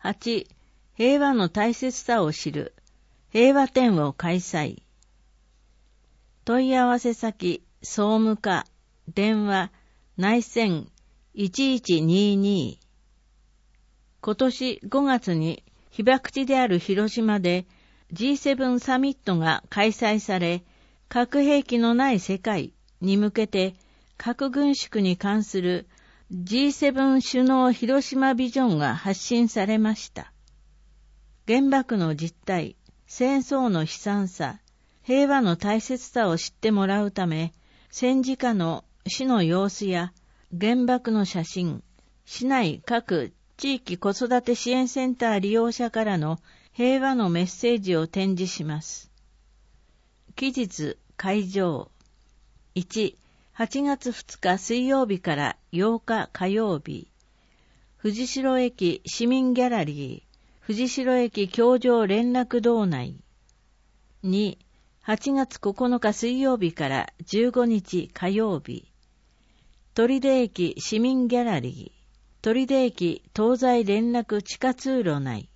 8、平和の大切さを知る平和展を開催。問い合わせ先、総務課、電話、内線1122。今年5月に被爆地である広島で G7 サミットが開催され、核兵器のない世界に向けて核軍縮に関する G7 首脳広島ビジョンが発信されました。原爆の実態、戦争の悲惨さ、平和の大切さを知ってもらうため、戦時下の死の様子や原爆の写真、市内各地域子育て支援センター利用者からの平和のメッセージを展示します。期日会場。1、8月2日水曜日から8日火曜日。藤代駅市民ギャラリー、藤代駅橋上連絡道内。2、8月9日水曜日から15日火曜日。取手駅市民ギャラリー、取手駅東西連絡地下通路内。